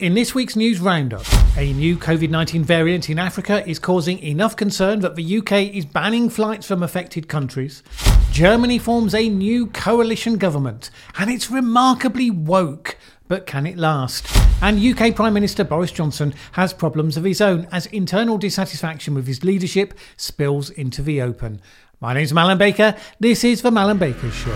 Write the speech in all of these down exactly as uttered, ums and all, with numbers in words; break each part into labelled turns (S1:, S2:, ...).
S1: In this week's news roundup, a new COVID nineteen variant in Africa is causing enough concern that the U K is banning flights from affected countries. Germany forms a new coalition government, and it's remarkably woke. But can it last? And U K Prime Minister Boris Johnson has problems of his own as internal dissatisfaction with his leadership spills into the open. My name's Malin Baker. This is the Malin Baker Show.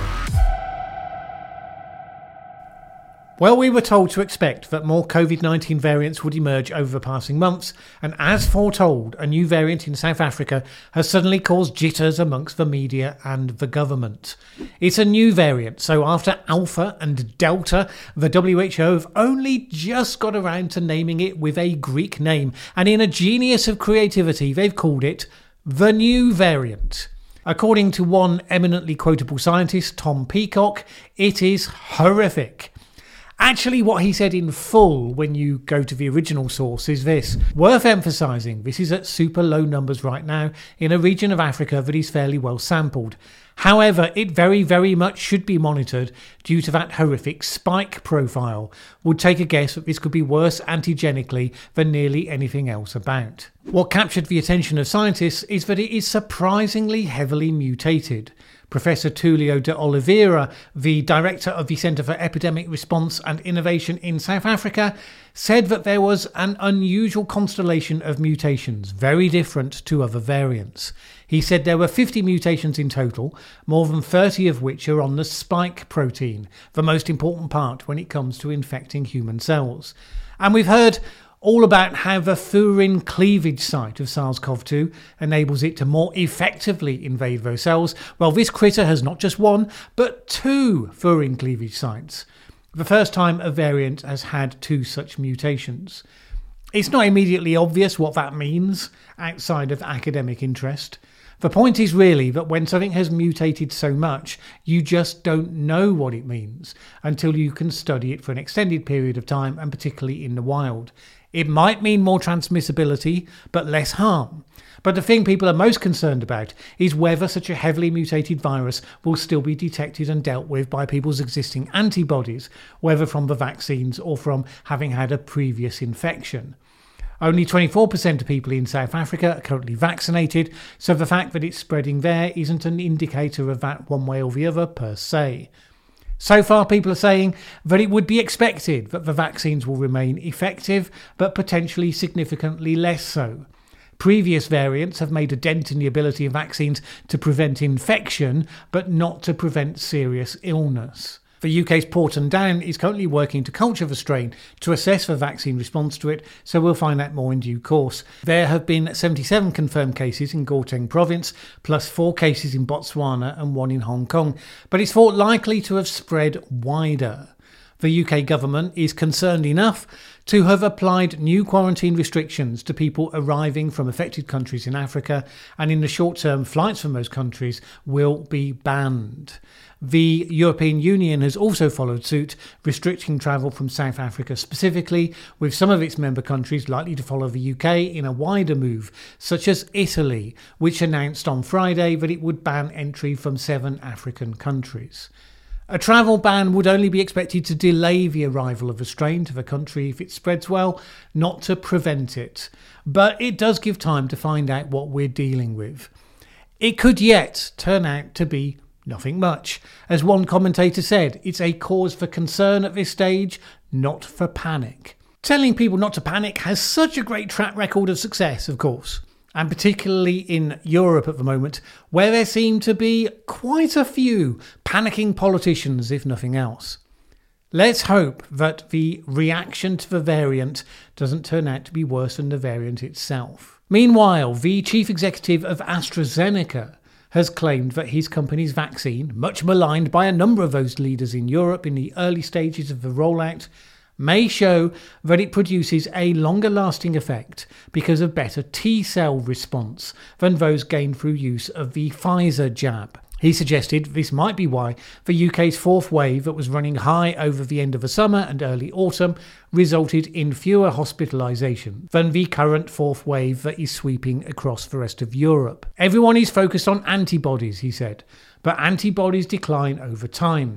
S1: Well, we were told to expect that more COVID nineteen variants would emerge over the passing months, and as foretold, a new variant in South Africa has suddenly caused jitters amongst the media and the government. It's a new variant, so after Alpha and Delta, the W H O have only just got around to naming it with a Greek name, and in a genius of creativity, they've called it the new variant. According to one eminently quotable scientist, Tom Peacock, it is horrific. Actually, what he said in full when you go to the original source is this. Worth emphasising, this is at super low numbers right now in a region of Africa that is fairly well sampled. However, it very, very much should be monitored due to that horrific spike profile. Would take a guess that this could be worse antigenically than nearly anything else about. What captured the attention of scientists is that it is surprisingly heavily mutated. Professor Tulio de Oliveira, the director of the Centre for Epidemic Response and Innovation in South Africa, said that there was an unusual constellation of mutations, very different to other variants. He said there were fifty mutations in total, more than thirty of which are on the spike protein, the most important part when it comes to infecting human cells. And we've heard all about how the furin cleavage site of SARS-C o V two enables it to more effectively invade those cells. Well, this critter has not just one, but two furin cleavage sites. The first time a variant has had two such mutations. It's not immediately obvious what that means outside of academic interest. The point is really that when something has mutated so much, you just don't know what it means until you can study it for an extended period of time, and particularly in the wild. It might mean more transmissibility, but less harm. But the thing people are most concerned about is whether such a heavily mutated virus will still be detected and dealt with by people's existing antibodies, whether from the vaccines or from having had a previous infection. Only twenty-four percent of people in South Africa are currently vaccinated, so the fact that it's spreading there isn't an indicator of that one way or the other per se. So far, people are saying that it would be expected that the vaccines will remain effective, but potentially significantly less so. Previous variants have made a dent in the ability of vaccines to prevent infection, but not to prevent serious illness. The U K's Porton Down is currently working to culture the strain to assess the vaccine response to it, so we'll find out more in due course. There have been seventy-seven confirmed cases in Gauteng province, plus four cases in Botswana and one in Hong Kong, but it's thought likely to have spread wider. The U K government is concerned enough to have applied new quarantine restrictions to people arriving from affected countries in Africa, and in the short term, flights from those countries will be banned. The European Union has also followed suit, restricting travel from South Africa specifically, with some of its member countries likely to follow the U K in a wider move, such as Italy, which announced on Friday that it would ban entry from seven African countries. A travel ban would only be expected to delay the arrival of a strain to the country if it spreads well, not to prevent it. But it does give time to find out what we're dealing with. It could yet turn out to be nothing much. As one commentator said, it's a cause for concern at this stage, not for panic. Telling people not to panic has such a great track record of success, of course. And particularly in Europe at the moment, where there seem to be quite a few panicking politicians, if nothing else. Let's hope that the reaction to the variant doesn't turn out to be worse than the variant itself. Meanwhile, the chief executive of AstraZeneca has claimed that his company's vaccine, much maligned by a number of those leaders in Europe in the early stages of the rollout, may show that it produces a longer lasting effect because of better T-cell response than those gained through use of the Pfizer jab. He suggested this might be why the U K's fourth wave that was running high over the end of the summer and early autumn resulted in fewer hospitalisations than the current fourth wave that is sweeping across the rest of Europe. Everyone is focused on antibodies, he said, but antibodies decline over time.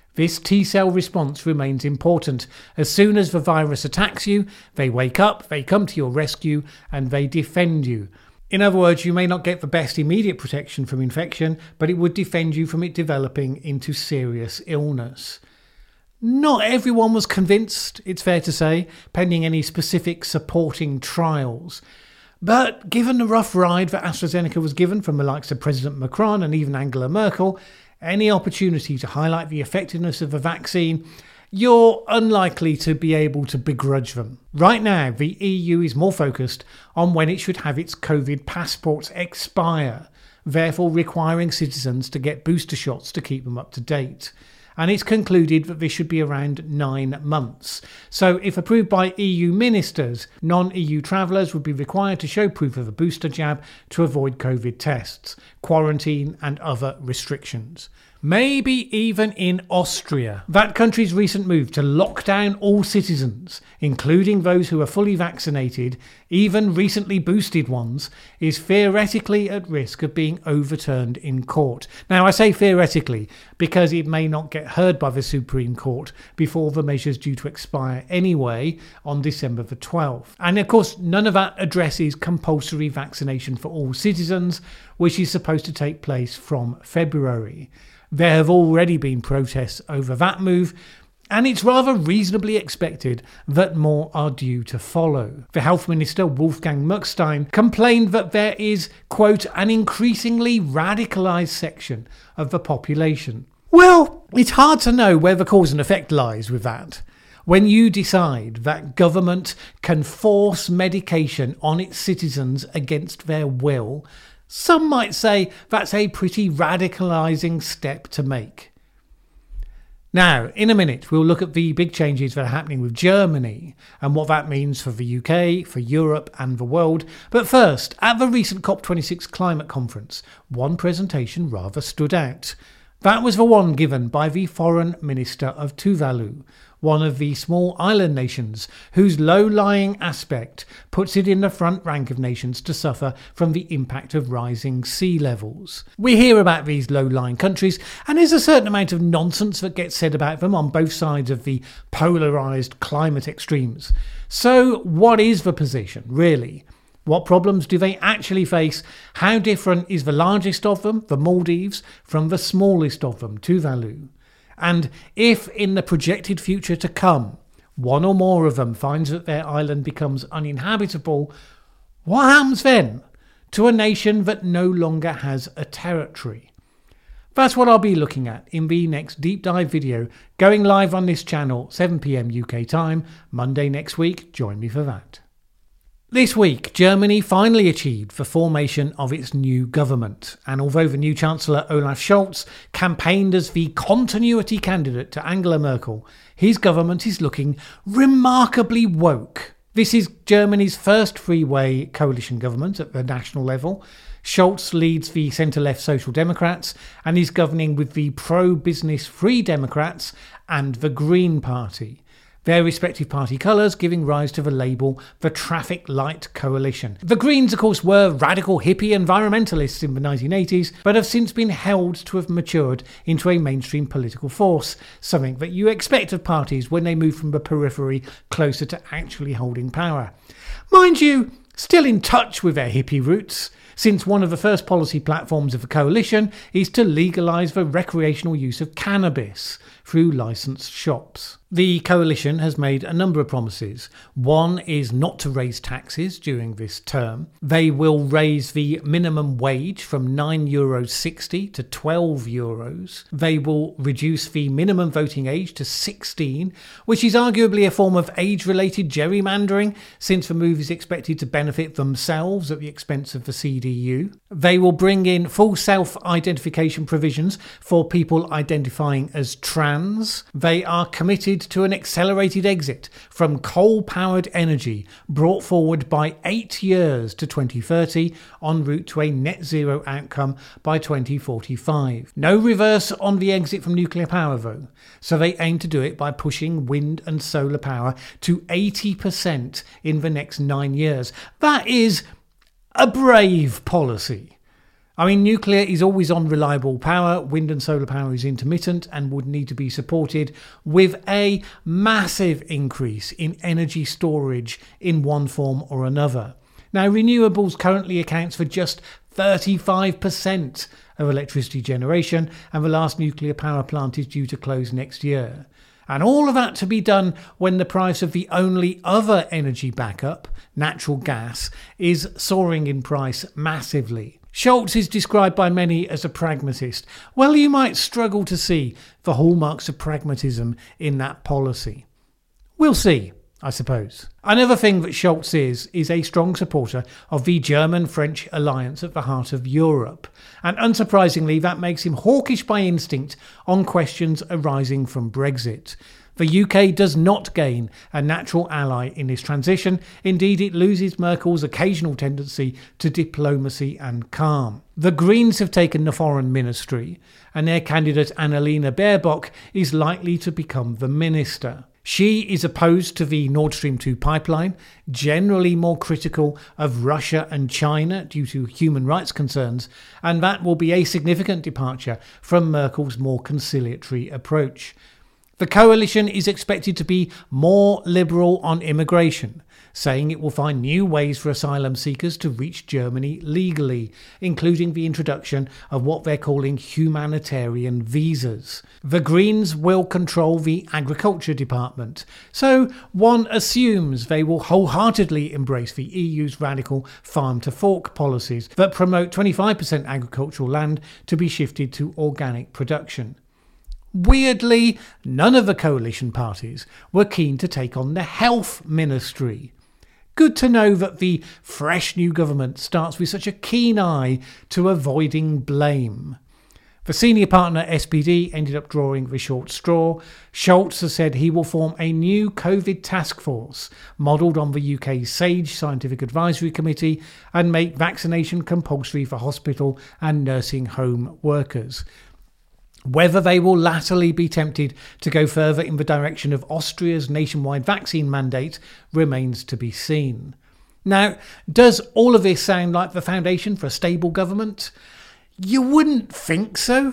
S1: This T-cell response remains important. As soon as the virus attacks you, they wake up, they come to your rescue, and they defend you. In other words, you may not get the best immediate protection from infection, but it would defend you from it developing into serious illness. Not everyone was convinced, it's fair to say, pending any specific supporting trials. But given the rough ride that AstraZeneca was given from the likes of President Macron and even Angela Merkel, any opportunity to highlight the effectiveness of a vaccine, you're unlikely to be able to begrudge them. Right now, the E U is more focused on when it should have its COVID passports expire, therefore requiring citizens to get booster shots to keep them up to date. And it's concluded that this should be around nine months. So if approved by E U ministers, non-E U travellers would be required to show proof of a booster jab to avoid COVID tests, quarantine and other restrictions. Maybe even in Austria. That country's recent move to lock down all citizens, including those who are fully vaccinated, even recently boosted ones, is theoretically at risk of being overturned in court. Now, I say theoretically because it may not get heard by the Supreme Court before the measure's due to expire anyway on December the twelfth. And of course, none of that addresses compulsory vaccination for all citizens, which is supposed to take place from February. There have already been protests over that move, and it's rather reasonably expected that more are due to follow. The Health Minister, Wolfgang Mückstein, complained that there is, quote, an increasingly radicalised section of the population. Well, it's hard to know where the cause and effect lies with that. When you decide that government can force medication on its citizens against their will, some might say that's a pretty radicalising step to make. Now, in a minute, we'll look at the big changes that are happening with Germany and what that means for the U K, for Europe and the world. But first, at the recent COP twenty-six climate conference, one presentation rather stood out. That was the one given by the Foreign Minister of Tuvalu, one of the small island nations whose low-lying aspect puts it in the front rank of nations to suffer from the impact of rising sea levels. We hear about these low-lying countries, and there's a certain amount of nonsense that gets said about them on both sides of the polarised climate extremes. So what is the position, really? What problems do they actually face? How different is the largest of them, the Maldives, from the smallest of them, Tuvalu? And if in the projected future to come, one or more of them finds that their island becomes uninhabitable, what happens then to a nation that no longer has a territory? That's what I'll be looking at in the next deep dive video, going live on this channel, seven p m U K time, Monday next week. Join me for that. This week, Germany finally achieved the formation of its new government, and although the new Chancellor Olaf Scholz campaigned as the continuity candidate to Angela Merkel, his government is looking remarkably woke. This is Germany's first freeway coalition government at the national level. Scholz leads the centre-left Social Democrats and is governing with the pro-business Free Democrats and the Green Party, their respective party colours giving rise to the label the Traffic Light Coalition. The Greens, of course, were radical hippie environmentalists in the nineteen eighties, but have since been held to have matured into a mainstream political force, something that you expect of parties when they move from the periphery closer to actually holding power. Mind you, still in touch with their hippie roots, since one of the first policy platforms of the coalition is to legalise the recreational use of cannabis through licensed shops. The coalition has made a number of promises. One is not to raise taxes during this term. They will raise the minimum wage from nine euros sixty to twelve euros. They will reduce the minimum voting age to sixteen, which is arguably a form of age-related gerrymandering, since the move is expected to benefit themselves at the expense of the C D U. They will bring in full self-identification provisions for people identifying as trans. They are committed to an accelerated exit from coal-powered energy brought forward by eight years to twenty thirty en route to a net zero outcome by twenty forty-five. No reverse on the exit from nuclear power though, so they aim to do it by pushing wind and solar power to eighty percent in the next nine years. That is a brave policy. I mean, nuclear is always on reliable power, wind and solar power is intermittent and would need to be supported with a massive increase in energy storage in one form or another. Now, renewables currently accounts for just thirty-five percent of electricity generation, and the last nuclear power plant is due to close next year. And all of that to be done when the price of the only other energy backup, natural gas, is soaring in price massively. Scholz is described by many as a pragmatist. Well, you might struggle to see the hallmarks of pragmatism in that policy. We'll see, I suppose. Another thing that Scholz is, is a strong supporter of the German-French alliance at the heart of Europe. And unsurprisingly, that makes him hawkish by instinct on questions arising from Brexit. The U K does not gain a natural ally in this transition. Indeed, it loses Merkel's occasional tendency to diplomacy and calm. The Greens have taken the foreign ministry, and their candidate Annalena Baerbock is likely to become the minister. She is opposed to the Nord Stream two pipeline, generally more critical of Russia and China due to human rights concerns, and that will be a significant departure from Merkel's more conciliatory approach. The coalition is expected to be more liberal on immigration, saying it will find new ways for asylum seekers to reach Germany legally, including the introduction of what they're calling humanitarian visas. The Greens will control the agriculture department, so one assumes they will wholeheartedly embrace the E U's radical farm-to-fork policies that promote twenty-five percent agricultural land to be shifted to organic production. Weirdly, none of the coalition parties were keen to take on the health ministry. Good to know that the fresh new government starts with such a keen eye to avoiding blame. The senior partner S P D ended up drawing the short straw. Scholz has said he will form a new COVID task force modelled on the U K's SAGE Scientific Advisory Committee and make vaccination compulsory for hospital and nursing home workers. Whether they will latterly be tempted to go further in the direction of Austria's nationwide vaccine mandate remains to be seen. Now, does all of this sound like the foundation for a stable government? You wouldn't think so.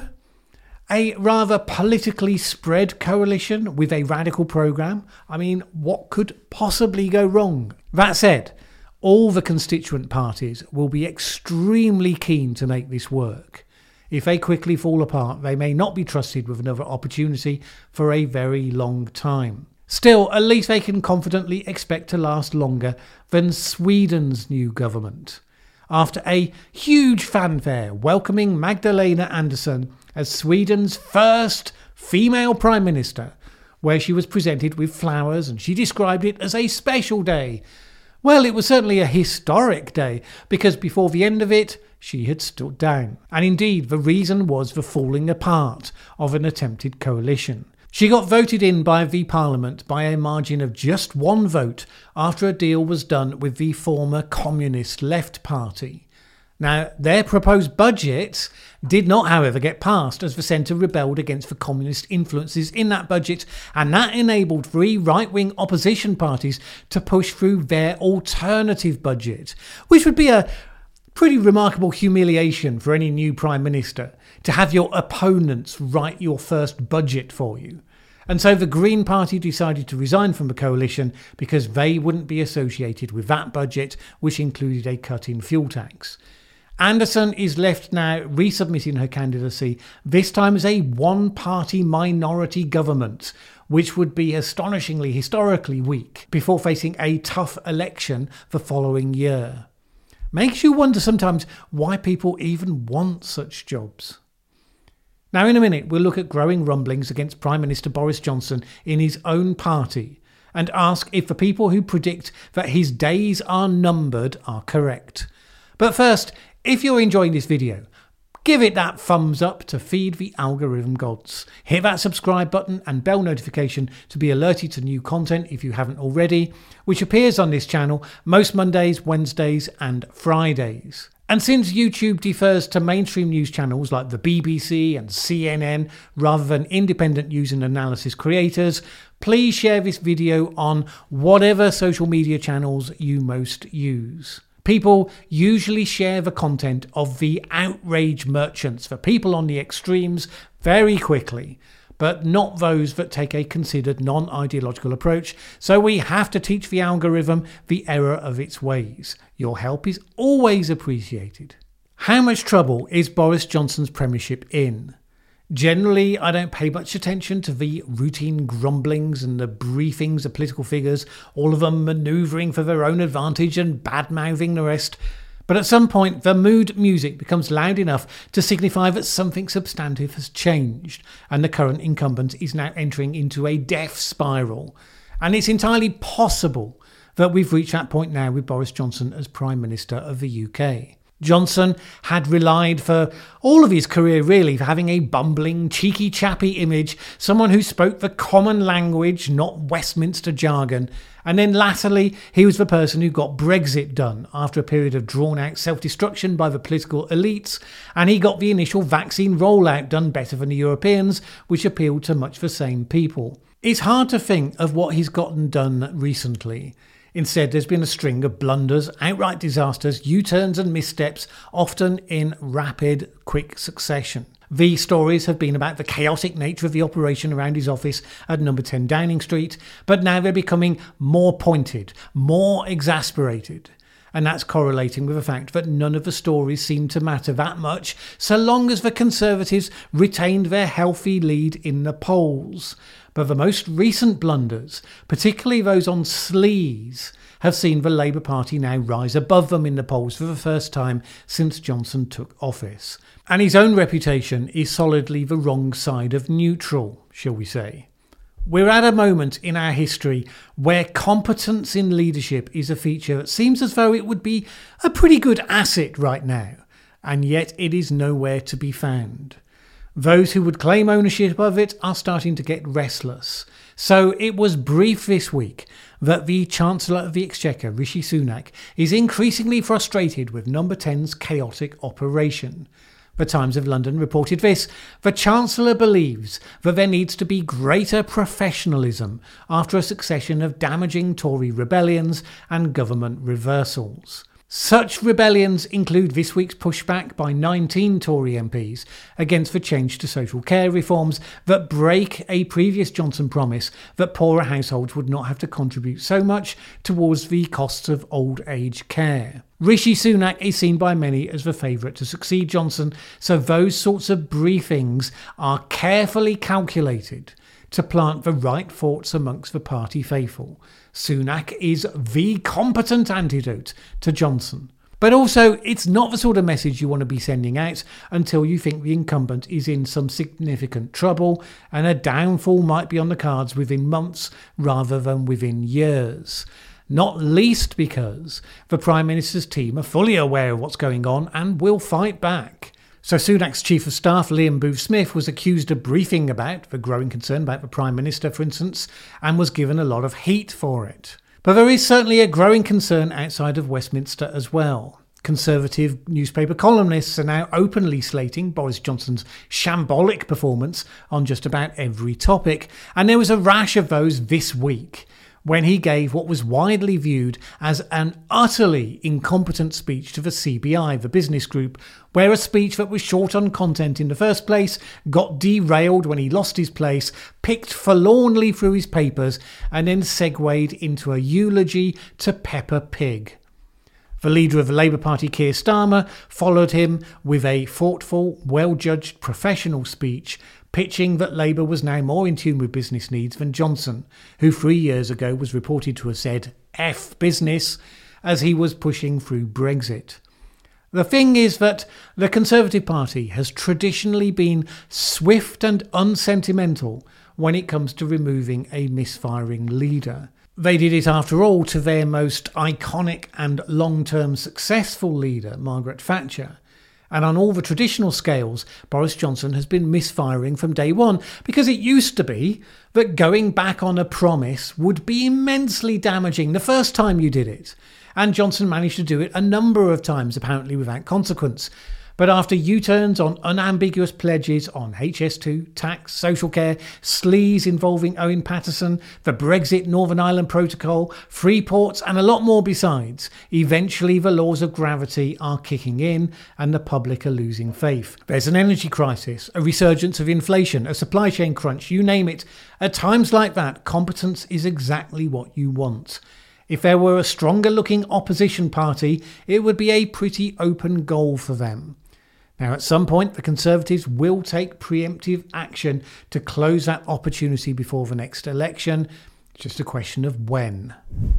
S1: A rather politically spread coalition with a radical programme? I mean, what could possibly go wrong? That said, all the constituent parties will be extremely keen to make this work. If they quickly fall apart, they may not be trusted with another opportunity for a very long time. Still, at least they can confidently expect to last longer than Sweden's new government. After a huge fanfare welcoming Magdalena Andersson as Sweden's first female Prime Minister, where she was presented with flowers and she described it as a special day. Well, it was certainly a historic day, because before the end of it, she had stood down. And indeed, the reason was the falling apart of an attempted coalition. She got voted in by the Parliament by a margin of just one vote after a deal was done with the former Communist Left Party. Now, their proposed budget did not, however, get passed as the centre rebelled against the communist influences in that budget, and that enabled three right-wing opposition parties to push through their alternative budget, which would be a pretty remarkable humiliation for any new Prime Minister, to have your opponents write your first budget for you. And so the Green Party decided to resign from the coalition because they wouldn't be associated with that budget, which included a cut in fuel tax. Andersson is left now resubmitting her candidacy, this time as a one-party minority government, which would be astonishingly historically weak, before facing a tough election the following year. Makes you wonder sometimes why people even want such jobs. Now, in a minute, we'll look at growing rumblings against Prime Minister Boris Johnson in his own party and ask if the people who predict that his days are numbered are correct. But first, if you're enjoying this video, give it that thumbs up to feed the algorithm gods. Hit that subscribe button and bell notification to be alerted to new content if you haven't already, which appears on this channel most Mondays, Wednesdays and Fridays. And since YouTube defers to mainstream news channels like the B B C and C N N rather than independent news and analysis creators, please share this video on whatever social media channels you most use. People usually share the content of the outrage merchants for people on the extremes very quickly, but not those that take a considered non-ideological approach, so we have to teach the algorithm the error of its ways. Your help is always appreciated. How much trouble is Boris Johnson's premiership in? Generally, I don't pay much attention to the routine grumblings and the briefings of political figures, all of them manoeuvring for their own advantage and bad-mouthing the rest. But at some point, the mood music becomes loud enough to signify that something substantive has changed, and the current incumbent is now entering into a death spiral. And it's entirely possible that we've reached that point now with Boris Johnson as Prime Minister of the U K. Johnson had relied for all of his career really for having a bumbling, cheeky chappy image, someone who spoke the common language, not Westminster jargon. And then latterly, he was the person who got Brexit done after a period of drawn-out self-destruction by the political elites, and he got the initial vaccine rollout done better than the Europeans, which appealed to much the same people. It's hard to think of what he's gotten done recently. Instead, there's been a string of blunders, outright disasters, U-turns and missteps, often in rapid, quick succession. The stories have been about the chaotic nature of the operation around his office at number ten Downing Street, but now they're becoming more pointed, more exasperated. And that's correlating with the fact that none of the stories seem to matter that much, so long as the Conservatives retained their healthy lead in the polls. But the most recent blunders, particularly those on sleaze, have seen the Labour Party now rise above them in the polls for the first time since Johnson took office. And his own reputation is solidly the wrong side of neutral, shall we say. We're at a moment in our history where competence in leadership is a feature that seems as though it would be a pretty good asset right now, and yet it is nowhere to be found. Those who would claim ownership of it are starting to get restless. So it was brief this week that the Chancellor of the Exchequer, Rishi Sunak, is increasingly frustrated with Number ten's chaotic operation. The Times of London reported this. The Chancellor believes that there needs to be greater professionalism after a succession of damaging Tory rebellions and government reversals. Such rebellions include this week's pushback by nineteen Tory M Ps against the change to social care reforms that break a previous Johnson promise that poorer households would not have to contribute so much towards the costs of old age care. Rishi Sunak is seen by many as the favourite to succeed Johnson, so those sorts of briefings are carefully calculated to plant the right thoughts amongst the party faithful. Sunak is the competent antidote to Johnson. But also, it's not the sort of message you want to be sending out until you think the incumbent is in some significant trouble and a downfall might be on the cards within months rather than within years. Not least because the Prime Minister's team are fully aware of what's going on and will fight back. So Sunak's Chief of Staff, Liam Booth-Smith, was accused of briefing about the growing concern about the Prime Minister, for instance, and was given a lot of heat for it. But there is certainly a growing concern outside of Westminster as well. Conservative newspaper columnists are now openly slating Boris Johnson's shambolic performance on just about every topic, and there was a rash of those this week, when he gave what was widely viewed as an utterly incompetent speech to the C B I, the business group, where a speech that was short on content in the first place, got derailed when he lost his place, picked forlornly through his papers, and then segued into a eulogy to Peppa Pig. The leader of the Labour Party, Keir Starmer, followed him with a thoughtful, well-judged, professional speech, pitching that Labour was now more in tune with business needs than Johnson, who three years ago was reported to have said F business as he was pushing through Brexit. The thing is that the Conservative Party has traditionally been swift and unsentimental when it comes to removing a misfiring leader. They did it, after all, to their most iconic and long-term successful leader, Margaret Thatcher. And on all the traditional scales, Boris Johnson has been misfiring from day one, because it used to be that going back on a promise would be immensely damaging the first time you did it. And Johnson managed to do it a number of times, apparently without consequence. But after U-turns on unambiguous pledges on H S two, tax, social care, sleaze involving Owen Paterson, the Brexit Northern Ireland Protocol, free ports and a lot more besides, eventually the laws of gravity are kicking in and the public are losing faith. There's an energy crisis, a resurgence of inflation, a supply chain crunch, you name it. At times like that, competence is exactly what you want. If there were a stronger looking opposition party, it would be a pretty open goal for them. Now, at some point, the Conservatives will take preemptive action to close that opportunity before the next election. It's just a question of when.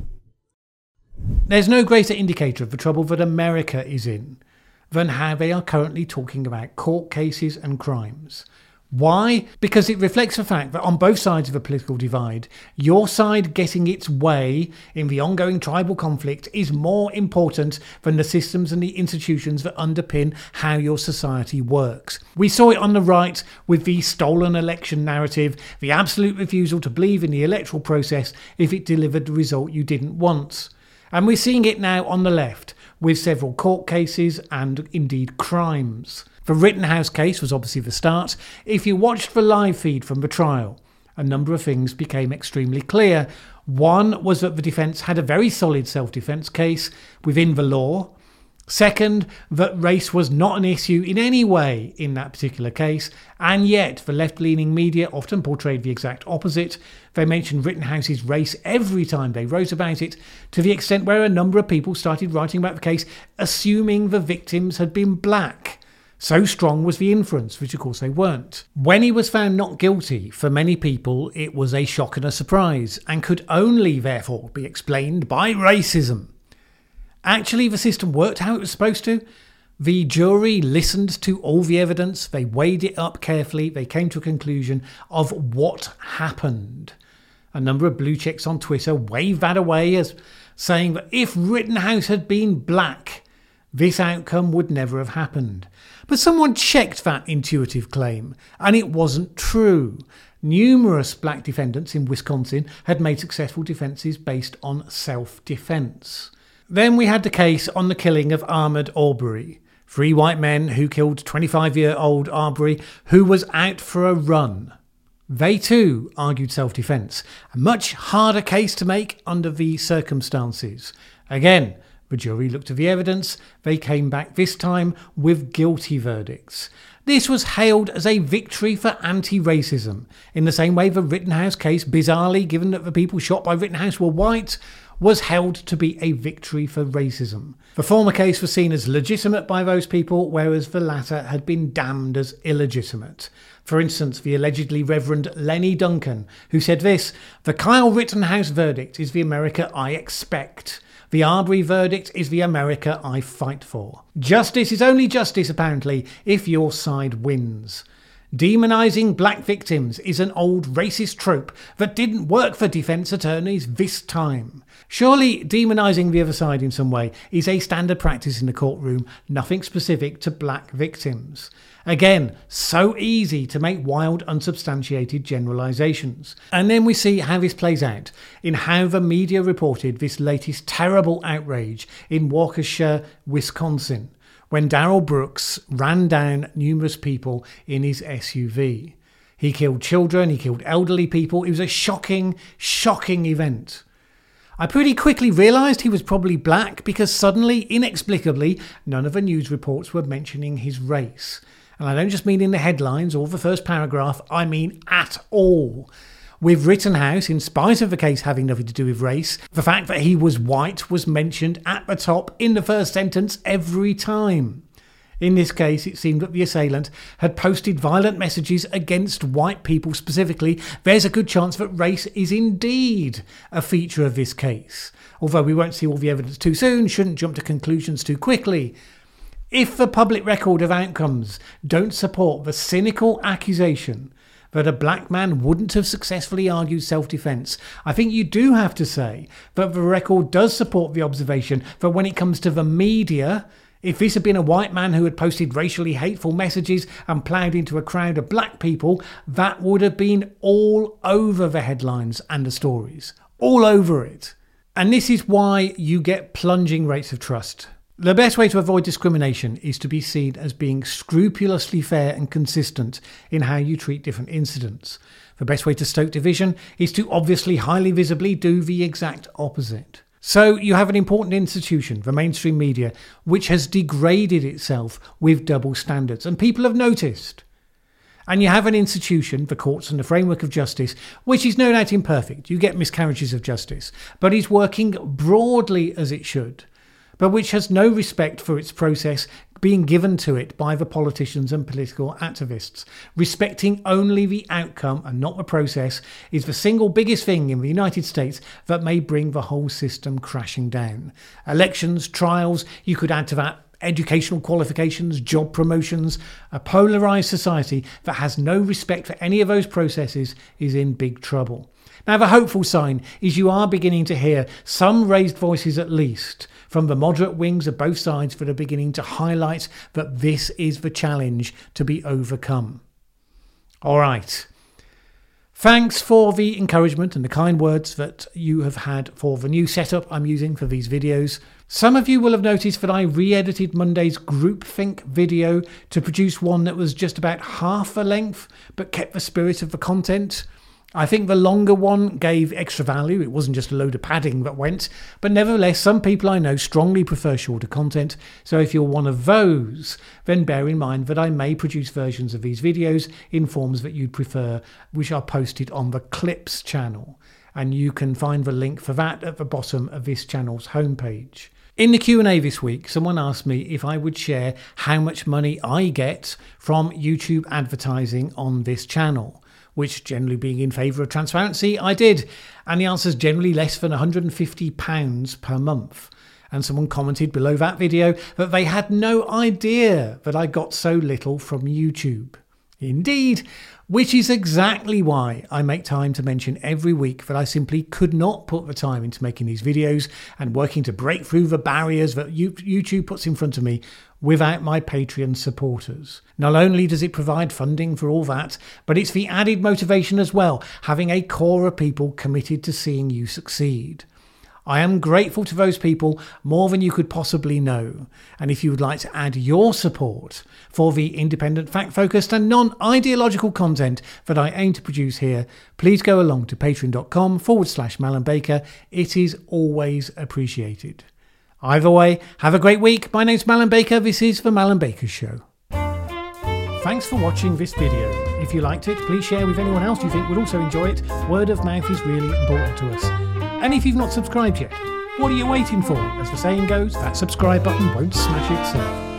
S1: There's no greater indicator of the trouble that America is in than how they are currently talking about court cases and crimes. Why? Because it reflects the fact that on both sides of a political divide, your side getting its way in the ongoing tribal conflict is more important than the systems and the institutions that underpin how your society works. We saw it on the right with the stolen election narrative, the absolute refusal to believe in the electoral process if it delivered the result you didn't want. And we're seeing it now on the left with several court cases and indeed crimes. The Rittenhouse case was obviously the start. If you watched the live feed from the trial, a number of things became extremely clear. One was that the defence had a very solid self-defence case within the law. Second, that race was not an issue in any way in that particular case, and yet the left-leaning media often portrayed the exact opposite. They mentioned Rittenhouse's race every time they wrote about it, to the extent where a number of people started writing about the case assuming the victims had been black. So strong was the inference, which of course they weren't. When he was found not guilty, for many people it was a shock and a surprise, and could only therefore be explained by racism. Actually, the system worked how it was supposed to. The jury listened to all the evidence, they weighed it up carefully, they came to a conclusion of what happened. A number of blue checks on Twitter waved that away as saying that if Rittenhouse had been black, this outcome would never have happened. But someone checked that intuitive claim, and it wasn't true. Numerous black defendants in Wisconsin had made successful defences based on self-defence. Then we had the case on the killing of Ahmaud Arbery, three white men who killed twenty-five-year-old Arbery, who was out for a run. They too argued self-defence, a much harder case to make under the circumstances. Again, the jury looked at the evidence. They came back this time with guilty verdicts. This was hailed as a victory for anti-racism, in the same way the Rittenhouse case, bizarrely, given that the people shot by Rittenhouse were white, was held to be a victory for racism. The former case was seen as legitimate by those people, whereas the latter had been damned as illegitimate. For instance, the allegedly Reverend Lenny Duncan, who said this: "The Kyle Rittenhouse verdict is the America I expect. The Arbery verdict is the America I fight for. Justice is only justice, apparently, if your side wins. Demonising black victims is an old racist trope that didn't work for defence attorneys this time. Surely demonising the other side in some way is a standard practice in the courtroom, nothing specific to black victims. Again, so easy to make wild, unsubstantiated generalisations. And then we see how this plays out in how the media reported this latest terrible outrage in Waukesha, Wisconsin, when Darrell Brooks ran down numerous people in his S U V. He killed children, he killed elderly people. It was a shocking, shocking event. I pretty quickly realised he was probably black because suddenly, inexplicably, none of the news reports were mentioning his race. And I don't just mean in the headlines or the first paragraph, I mean at all. With Rittenhouse, in spite of the case having nothing to do with race, the fact that he was white was mentioned at the top in the first sentence every time. In this case, it seemed that the assailant had posted violent messages against white people specifically. There's a good chance that race is indeed a feature of this case. Although we won't see all the evidence too soon, shouldn't jump to conclusions too quickly. If the public record of outcomes don't support the cynical accusation that a black man wouldn't have successfully argued self-defence, I think you do have to say that the record does support the observation that when it comes to the media, if this had been a white man who had posted racially hateful messages and ploughed into a crowd of black people, that would have been all over the headlines and the stories. All over it. And this is why you get plunging rates of trust The best way to avoid discrimination is to be seen as being scrupulously fair and consistent in how you treat different incidents. The best way to stoke division is to obviously highly visibly do the exact opposite. So you have an important institution, the mainstream media, which has degraded itself with double standards, and people have noticed. And you have an institution, the courts and the framework of justice, which is no doubt imperfect. You get miscarriages of justice, but is working broadly as it should, but which has no respect for its process being given to it by the politicians and political activists. Respecting only the outcome and not the process is the single biggest thing in the United States that may bring the whole system crashing down. Elections, trials, you could add to that educational qualifications, job promotions. A polarised society that has no respect for any of those processes is in big trouble. Now, the hopeful sign is you are beginning to hear some raised voices, at least, from the moderate wings of both sides, that are beginning to highlight that this is the challenge to be overcome. All right. Thanks for the encouragement and the kind words that you have had for the new setup I'm using for these videos. Some of you will have noticed that I re-edited Monday's groupthink video to produce one that was just about half the length, but kept the spirit of the content. I think the longer one gave extra value. It wasn't just a load of padding that went. But nevertheless, some people I know strongly prefer shorter content. So if you're one of those, then bear in mind that I may produce versions of these videos in forms that you'd prefer, which are posted on the Clips channel. And you can find the link for that at the bottom of this channel's homepage. In the Q and A this week, someone asked me if I would share how much money I get from YouTube advertising on this channel, which, generally being in favour of transparency, I did. And the answer is generally less than one hundred fifty pounds per month. And someone commented below that video that they had no idea that I got so little from YouTube. Indeed, which is exactly why I make time to mention every week that I simply could not put the time into making these videos and working to break through the barriers that YouTube puts in front of me without my Patreon supporters. Not only does it provide funding for all that, but it's the added motivation as well, having a core of people committed to seeing you succeed. I am grateful to those people more than you could possibly know. And if you would like to add your support for the independent, fact-focused and non-ideological content that I aim to produce here, please go along to patreon.com forward slash Malin Baker. It is always appreciated. Either way, have a great week. My name's Malin Baker. This is The Malin Baker Show. Thanks for watching this video. If you liked it, please share with anyone else you think would also enjoy it. Word of mouth is really important to us. And if you've not subscribed yet, what are you waiting for? As the saying goes, that subscribe button won't smash itself.